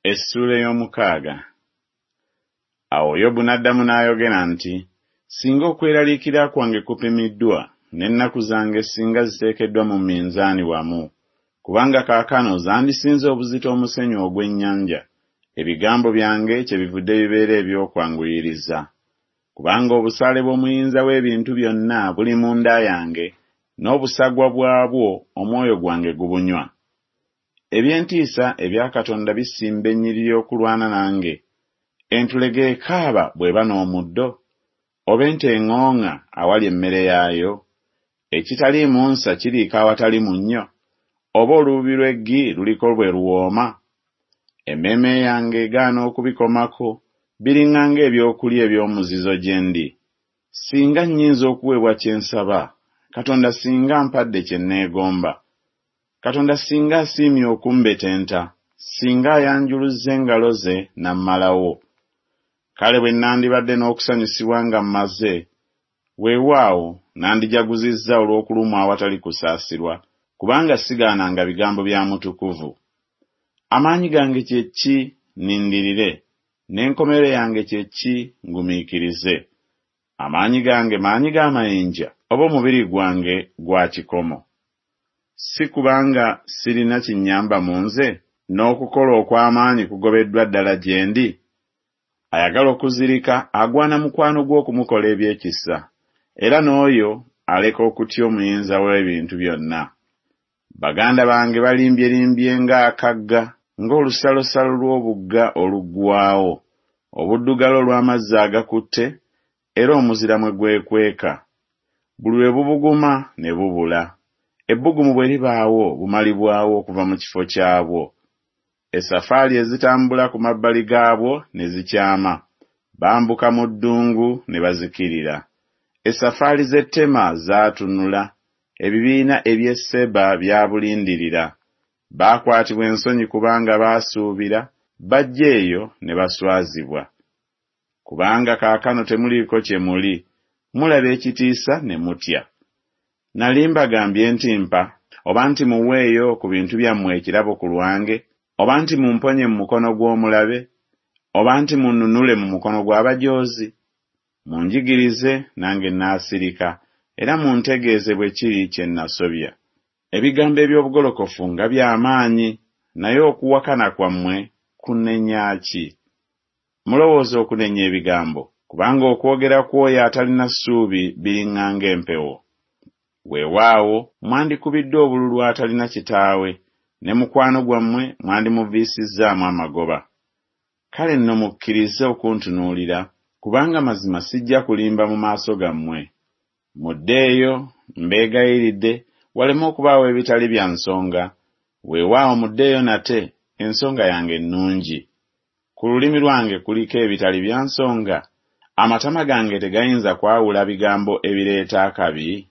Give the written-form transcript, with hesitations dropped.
Essula ey'omukaaga. Awo Yobu n'addamu n'ayogera nti, singa okweraliikira kwange kupimiddwa, n'ennaku zange singa ziteekeddwa mu minzaani wamu, kubanga kaakano zandisinze obuzito omusenyu ogw'ennyanja, ebigambo byange kyebivudde bibeera ebyokwanguyiriza. Kubanga obusaale bw'omuyinza w'ebintu byonna buli mu nda yange, n'obusagwa bwabwo omwoyo gwange gubunywa. Ebyentiisa ebya Katonda bisimba ennyiriri okulwana nange. Entulege ekaaba bw'eba n'omuddo, oba ente eŋŋooŋa awali emmere yaayo. Ekitaliimu nsa kiriika awatali munnyo, oba olububi lw'eggi luliko bwe luwooma. Emmeeme yange egaana okubikomako, biriŋŋanga ebyokulya eby'omuzizo gye ndi. Singa nnyinza okuweebwa kye nsaba, Katonda singa ampadde kye nneegomba. Katonda singa asiimye okumbetenta, singa ayanjuluzza engalo ze n'ammalawo. Kale bwe nandibadde n'okusanyusibwa nga mmaze, weewaawo nandijaguzizza olw'okulumwa awatali kusaasirwa, kubanga sigaananga bigambo bya mutukuvu. Amaanyi gange kye ki? Nindirire. N'enkomerero yange kye ki? Ngumiikirize. Amaanyi gange maanyi g'amayinja, oba omubiri gwange gwa kikomo? Si kubanga sirina kinnyamba mu nze, n'okukola okw'amaanyi kugobeddwa ddala gye ndi? Ayagala okuzirika agwana mukwano gw'okumukola ebyekisa, era n'oyo aleka okutya omuyinza w'ebintu byonna. Baganda bange balimbyelimbye ng'akagga, ng'olusalosalo lw'obugga oluggwaawo, obuddugalo olw'amazzi agakutte, era omuzira mwe gwekweka. Buli lwe bubuguma ne bubula. Ebbugumu bwe libaawo bumalibwawo okuva mu kifo kyabwo. Esafaali ezitambula ku mabbali gaabwo ne zikyama, bambuka mu ddungu ne bazikirira. Esafaali z'ettema zaatunula, ebibiina eby'e Seba byabulindirira. Baakwatibwa ensonyi kubanga baasuubira, bajja eyo ne baswazibwa. Kubanga kaakano temuliiko kye muli, mulaba ekitiisa ne mutya. Nali mbagambye nti mpa, oba nti muweeyo ku bintu byammwe ekirabo ku lwange, oba nti mumponye mu mukono gw'omulabe, oba nti munnunule mu mukono gw'abajoozi? Munjigirize nange naasirika, era muntegeeze bwe kiri kye nasobya. Ebigambo eby'obugolokofu nga by'amaanyi, naye okuwakana kwammwe kunenya ki? Mulowooza okunenya ebigambo, kubanga okwogera kw'oyo atalina ssuubi biriŋŋanga empewo. Weewaawo mwandikubiddwe obululu atalina kitaawe, ne mukwano gwammwe mwandimuviisizzaamu amagoba. Kale nno mukkirize okuntunuulira, kubanga mazima sijja kulimba mu maaso gammwe. Muddeeyo, mbeegayiridde, waleme okubaawo ebitali bya nsonga. Weewaawo muddeeyo nate, ensonga yange nnungi. Ku lulimi lwange kuliko ebitali bya nsonga, amatama gange tegayinza kwawula bigambo ebireeta akabi.